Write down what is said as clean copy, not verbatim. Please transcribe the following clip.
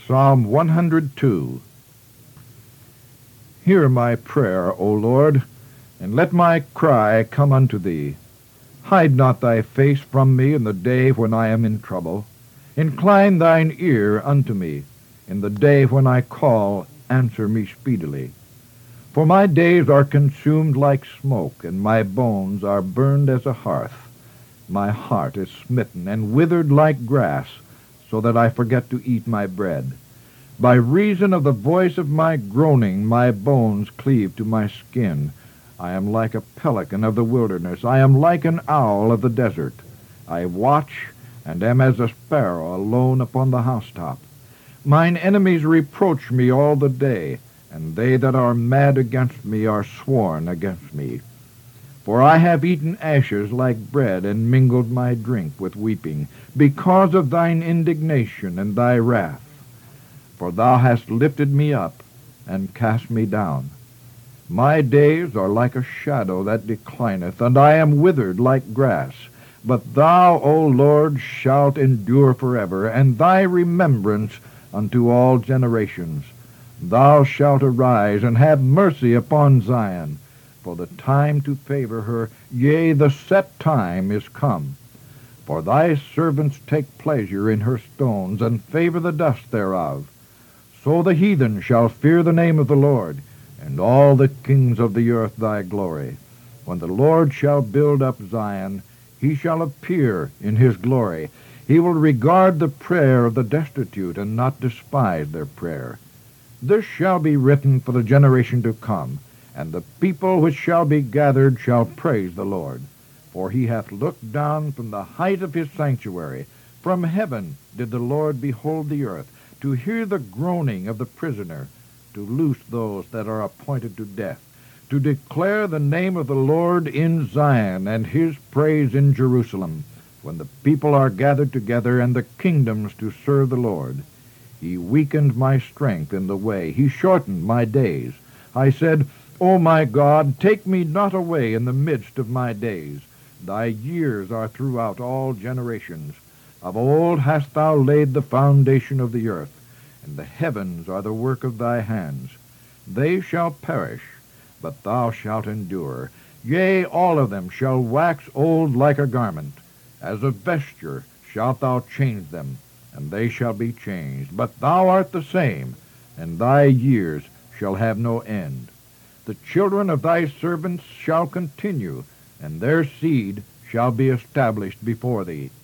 Psalm 102. Hear my prayer, O Lord, and let my cry come unto thee. Hide not thy face from me in the day when I am in trouble. Incline thine ear unto me. In the day when I call, answer me speedily. For my days are consumed like smoke, and my bones are burned as a hearth. My heart is smitten and withered like grass, so that I forget to eat my bread. By reason of the voice of my groaning, my bones cleave to my skin. I am like a pelican of the wilderness. I am like an owl of the desert. I watch, and am as a sparrow alone upon the housetop. Mine enemies reproach me all the day, and they that are mad against me are sworn against me. For I have eaten ashes like bread, and mingled my drink with weeping, because of thine indignation and thy wrath. For thou hast lifted me up, and cast me down. My days are like a shadow that declineth, and I am withered like grass. But thou, O Lord, shalt endure forever, and thy remembrance unto all generations. Thou shalt arise, and have mercy upon Zion, for the time to favor her, yea, the set time is come. For thy servants take pleasure in her stones, and favor the dust thereof. So the heathen shall fear the name of the Lord, and all the kings of the earth thy glory. When the Lord shall build up Zion, he shall appear in his glory. He will regard the prayer of the destitute, and not despise their prayer. This shall be written for the generation to come, and the people which shall be gathered shall praise the Lord. For he hath looked down from the height of his sanctuary. From heaven did the Lord behold the earth, to hear the groaning of the prisoner, to loose those that are appointed to death, to declare the name of the Lord in Zion, and his praise in Jerusalem, when the people are gathered together, and the kingdoms to serve the Lord. He weakened my strength in the way. He shortened my days. I said, O my God, take me not away in the midst of my days. Thy years are throughout all generations. Of old hast thou laid the foundation of the earth, and the heavens are the work of thy hands. They shall perish, but thou shalt endure. Yea, all of them shall wax old like a garment. As a vesture shalt thou change them, and they shall be changed. But thou art the same, and thy years shall have no end. The children of thy servants shall continue, and their seed shall be established before thee.